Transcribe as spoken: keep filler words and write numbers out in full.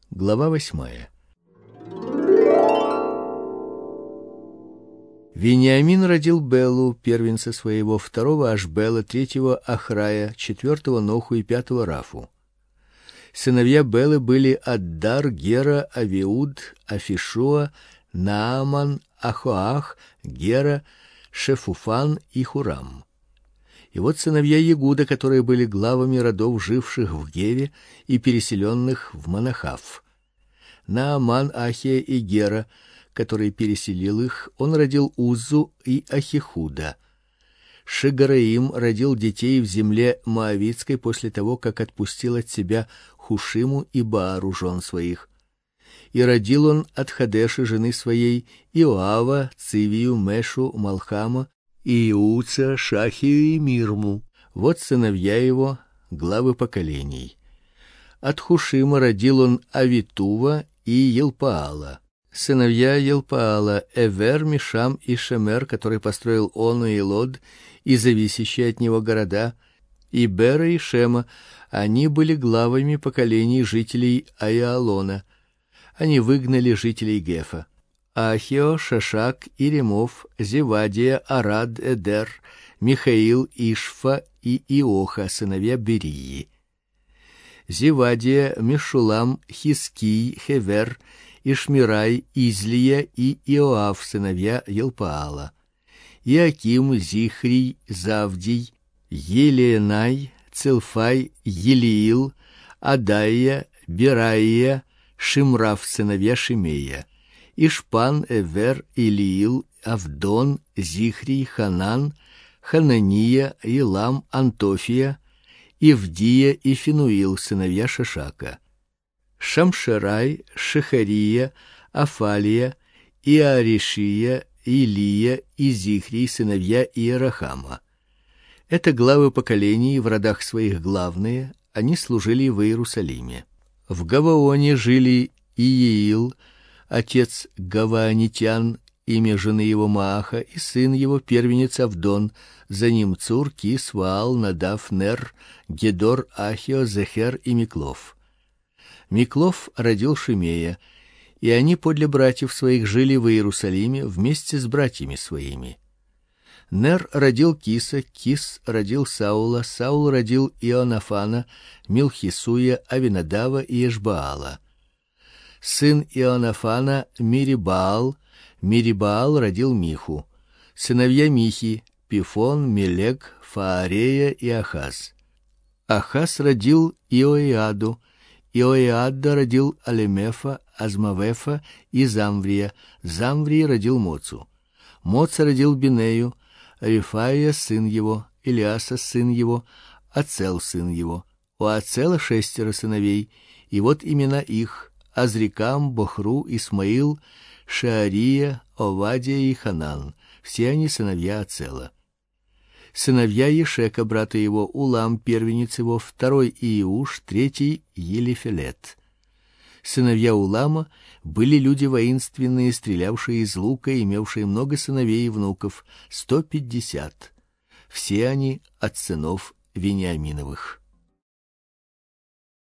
Глава восьмая. Вениамин родил Белу, первенца своего, второго Ашбела, третьего Ахрая, четвертого Ноху и пятого Рафу. Сыновья Белы были Аддар, Гера, Авиуд, Афишуа, Нааман, Ахоах, Гера, Шефуфан и Хурам. И вот сыновья Егуда, которые были главами родов, живших в Геве и переселенных в Манахав. Нааман, Ахия и Гера, который переселил их, он родил Уззу и Ахихуда. Шегараим родил детей в земле Моавитской после того, как отпустил от себя Хушиму и Баару жен своих. И родил он от Хадеши жены своей Иоава, Цивию, Мешу, Малхама, и Иуца, Шахию и Мирму. Вот сыновья его, главы поколений. От Хушима родил он Авитува и Елпаала. Сыновья Елпаала: Эвер, Мишам и Шемер, который построил Он и Лод и зависящие от него города, и Бера и Шема. Они были главами поколений жителей Аиалона. Они выгнали жителей Гефа. Ахио, Шашак, Иремов, Зевадия, Арад, Эдер, Михаил, Ишфа и Иоха, сыновья Берии. Зевадия, Мешулам, Хиский, Хевер, Ишмирай, Излия и Иоав, сыновья Елпаала. Иаким, Зихрий, Завдий, Елeenай, Целфай, Елиил, Адаия, Бераия, Шимраф, сыновья Шимея. Ишпан, Эвер, Илиил, Авдон, Зихрий, Ханан, Ханания, Илам, Антофия, Ивдия и Финуил, сыновья Шашака. Шамшерай, Шехария, Афалия, Иаришия, Илия и Зихрий, сыновья Иерахама. Это главы поколений, в родах своих главные, они служили в Иерусалиме. В Гаваоне жили Иеил, отец гаваонитян, имя жены его Мааха, и сын его, первенец Авдон, за ним Цур, Кис, Ваал, Надав, Нер, Гедор, Ахио, Зехер и Миклов. Миклов родил Шимея, и они подле братьев своих жили в Иерусалиме вместе с братьями своими. Нер родил Киса, Кис родил Саула, Саул родил Ионафана, Милхисуя, Авинадава и Эшбаала. Сын Ионафана Мирибаал, Мирибаал родил Миху. Сыновья Михи: Пифон, Мелек, Фаарея и Ахаз. Ахаз родил Иоиаду, Иоиада родил Алемефа, Азмавефа и Замврия. Замврий родил Моцу. Моца родил Бинею, Рифаия сын его, Илиаса сын его, Ацел сын его. У Ацела шестеро сыновей, и вот имена их: Азрикам, Бохру, Исмаил, Шаария, Овадия и Ханан. Все они сыновья Ацела. Сыновья Ешека, брата его: Улам, первенец его, второй Иуш, третий Елифелет. Сыновья Улама были люди воинственные, стрелявшие из лука, имевшие много сыновей и внуков, сто пятьдесят. Все они от сынов Вениаминовых.